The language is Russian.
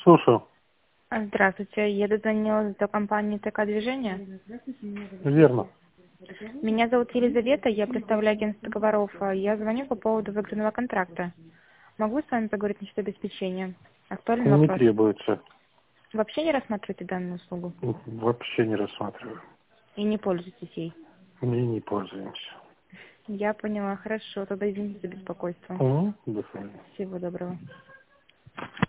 Слушаю. Здравствуйте, я дозвонилась до компании ТК «Движение». Верно. Меня зовут Елизавета, я представляю агентство договоров. Я звоню по поводу выигранного контракта. Могу с вами поговорить насчет обеспечения? Актуальный Не вопрос. требуется. Вообще не рассматриваете данную услугу Вообще не рассматриваю. и не пользуетесь ей? Мы не пользуемся. Я поняла, хорошо, тогда извините за беспокойство. До свидания. Всего доброго.